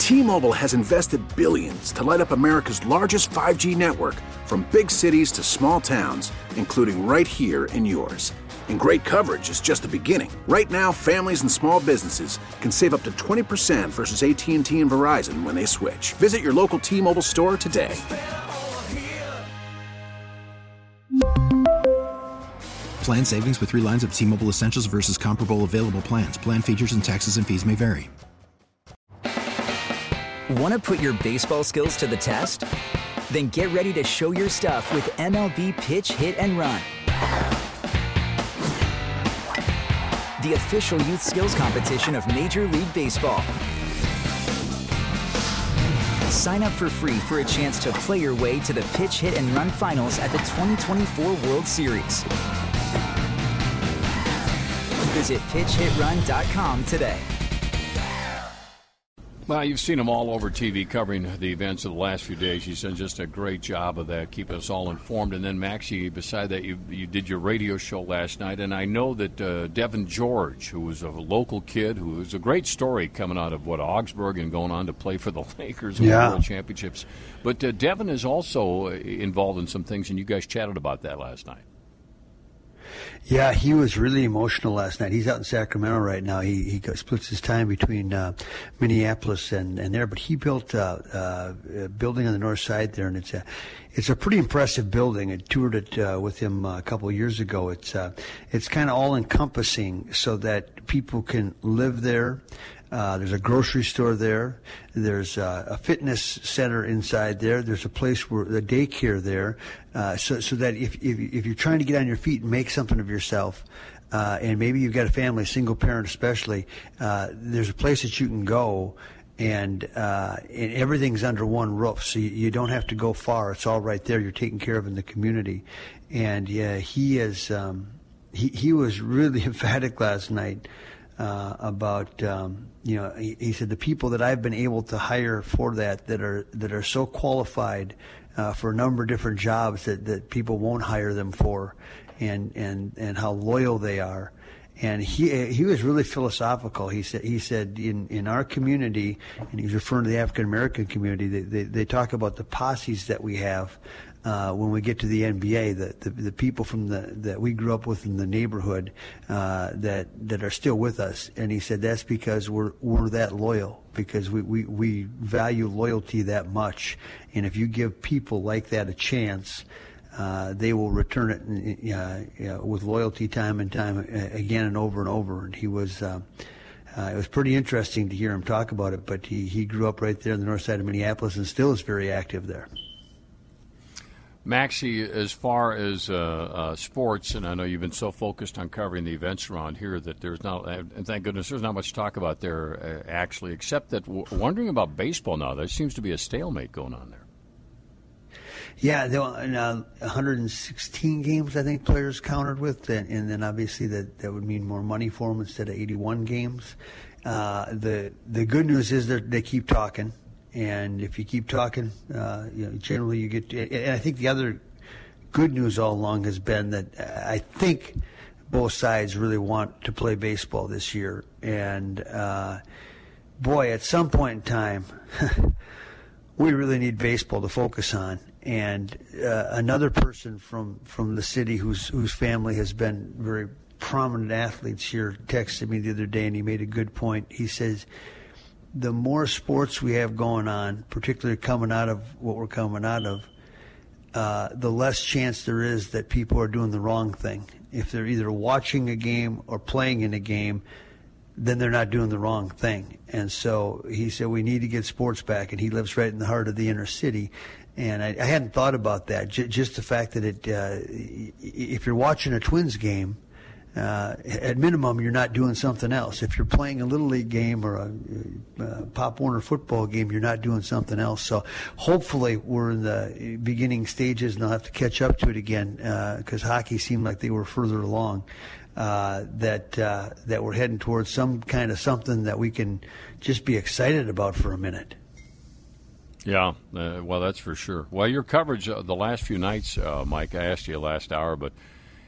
T-Mobile has invested billions to light up America's largest 5G network, from big cities to small towns, including right here in yours. And great coverage is just the beginning. Right now, families and small businesses can save up to 20% versus AT&T and Verizon when they switch. Visit your local T-Mobile store today. Plan savings with 3 lines of T-Mobile Essentials versus comparable available plans. Plan features and taxes and fees may vary. Want to put your baseball skills to the test? Then get ready to show your stuff with MLB Pitch, Hit, and Run, the official youth skills competition of Major League Baseball. Sign up for free for a chance to play your way to the Pitch, Hit, and Run finals at the 2024 World Series. Visit pitchhitrun.com today. Well, you've seen him all over TV covering the events of the last few days. He's done just a great job of that, keeping us all informed. And then, Maxie, beside that, you did your radio show last night. And I know that Devin George, who was a local kid, who was a great story coming out of, Augsburg and going on to play for the Lakers in the World Championships. But Devin is also involved in some things, and you guys chatted about that last night. Yeah, he was really emotional last night. He's out in Sacramento right now. He splits his time between Minneapolis and there. But he built a building on the north side there, and it's a pretty impressive building. I toured it with him a couple of years ago. It's kind of all encompassing so that people can live there. There's a grocery store there. There's a fitness center inside there. There's a place where the daycare there, so that if you're trying to get on your feet and make something of yourself, and maybe you've got a family, single parent especially, there's a place that you can go, and everything's under one roof, so you don't have to go far. It's all right there. You're taken care of in the community, and he was really emphatic last night. About he said the people that I've been able to hire for that are so qualified for a number of different jobs that people won't hire them for, and how loyal they are. And he was really philosophical. He said in our community, and he was referring to the African American community, they talk about the posses that we have. When we get to the NBA, the people from that we grew up with in the neighborhood that are still with us, and he said that's because we're that loyal, because we value loyalty that much, and if you give people like that a chance, they will return it with loyalty time and time again and over and over. And he was. It was pretty interesting to hear him talk about it, but he grew up right there on the north side of Minneapolis and still is very active there. Maxie, as far as sports, and I know you've been so focused on covering the events around here that there's not, and thank goodness there's not much to talk about there actually, except that wondering about baseball now. There seems to be a stalemate going on there. Yeah, there were 116 games, I think, players counted with, and then obviously that would mean more money for them instead of 81 games. The good news is that they keep talking. And if you keep talking, generally you get. And I think the other good news all along has been that I think both sides really want to play baseball this year. And boy, at some point in time, we really need baseball to focus on. And another person from the city whose family has been very prominent athletes here texted me the other day, and he made a good point. He says, the more sports we have going on, particularly coming out of what we're coming out of, the less chance there is that people are doing the wrong thing. If they're either watching a game or playing in a game, then they're not doing the wrong thing. And so he said we need to get sports back, and he lives right in the heart of the inner city. And I hadn't thought about that, just the fact that if you're watching a Twins game, at minimum, you're not doing something else. If you're playing a Little League game or a Pop Warner football game, you're not doing something else. So hopefully we're in the beginning stages and I'll have to catch up to it again because hockey seemed like they were further along, that we're heading towards some kind of something that we can just be excited about for a minute. Yeah, well, that's for sure. Well, your coverage the last few nights, Mike, I asked you last hour, but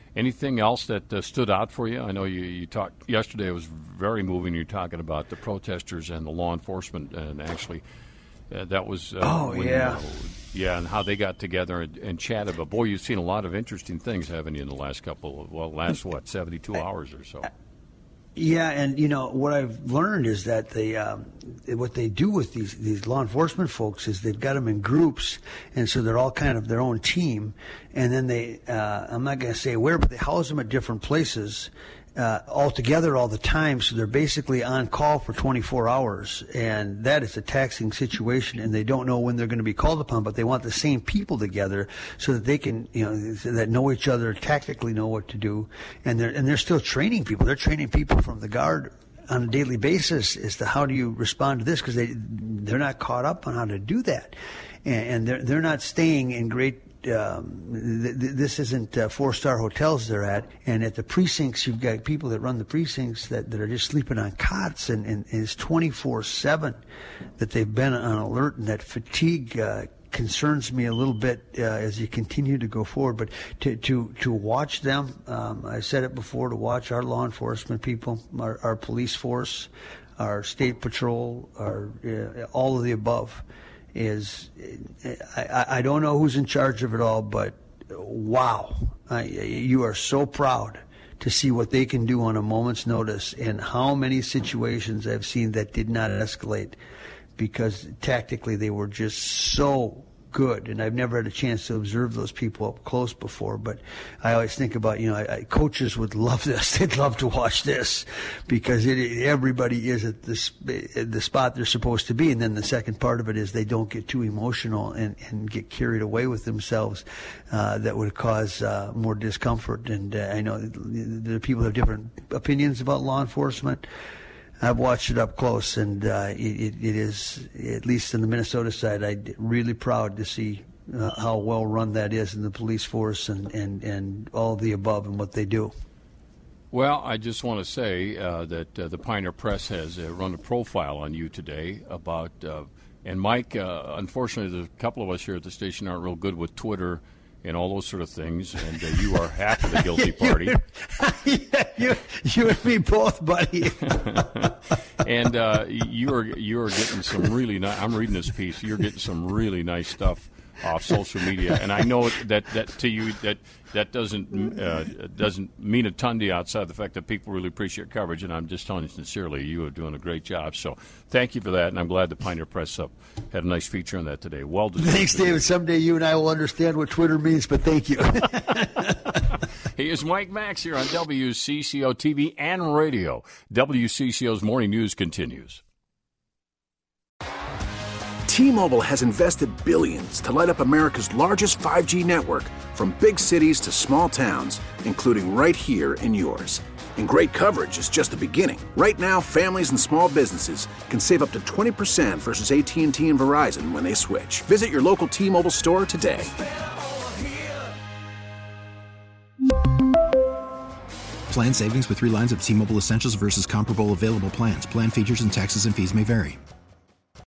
Anything else that stood out for you? I know you talked yesterday. It was very moving. You're talking about the protesters and the law enforcement, and actually, that was and how they got together and chatted. But boy, you've seen a lot of interesting things, haven't you, in the last 72 hours or so? Yeah, and what I've learned is that what they do with these law enforcement folks is they've got them in groups, and so they're all kind of their own team, and then they I'm not going to say where, but they house them at different places all together all the time, so they're basically on call for 24 hours, and that is a taxing situation, and they don't know when they're going to be called upon, but they want the same people together so that they can, that know each other, tactically know what to do, and they're still training people. They're training people from the Guard on a daily basis as to how do you respond to this, because they're not caught up on how to do that, and they're not staying in great. This isn't 4-star hotels they're at, and at the precincts you've got people that run the precincts that are just sleeping on cots, and it's 24/7 that they've been on alert, and that fatigue concerns me a little bit as you continue to go forward. But to watch them, I said it before, to watch our law enforcement people, our police force, our state patrol, all of the above. I don't know who's in charge of it all, but wow, you are so proud to see what they can do on a moment's notice, and how many situations I've seen that did not escalate because tactically they were just so good. And I've never had a chance to observe those people up close before, but I always think about, coaches would love this. They'd love to watch this, because everybody is at the spot they're supposed to be. And then the second part of it is they don't get too emotional and get carried away with themselves. That would cause more discomfort. And I know the people have different opinions about law enforcement. I've watched it up close, and it is, at least in the Minnesota side, I'm really proud to see how well run that is in the police force and all of the above and what they do. Well, I just want to say that the Pioneer Press has run a profile on you today about, and Mike, unfortunately, there's a couple of us here at the station aren't real good with Twitter and all those sort of things, and you are half of the guilty party. you and me both, buddy. And you are getting some really nice. I'm reading this piece. You're getting some really nice stuff off social media, and I know that to you that doesn't mean a ton to you outside the fact that people really appreciate coverage. And I'm just telling you sincerely, you are doing a great job. So thank you for that, and I'm glad the Pioneer Press had a nice feature on that today. Well deserved. Thanks, David. Someday you and I will understand what Twitter means, but thank you. He is Mike Max here on WCCO TV and radio. WCCO's Morning News continues. T-Mobile has invested billions to light up America's largest 5G network, from big cities to small towns, including right here in yours. And great coverage is just the beginning. Right now, families and small businesses can save up to 20% versus AT&T and Verizon when they switch. Visit your local T-Mobile store today. Plan savings with 3 lines of T-Mobile Essentials versus comparable available plans. Plan features and taxes and fees may vary.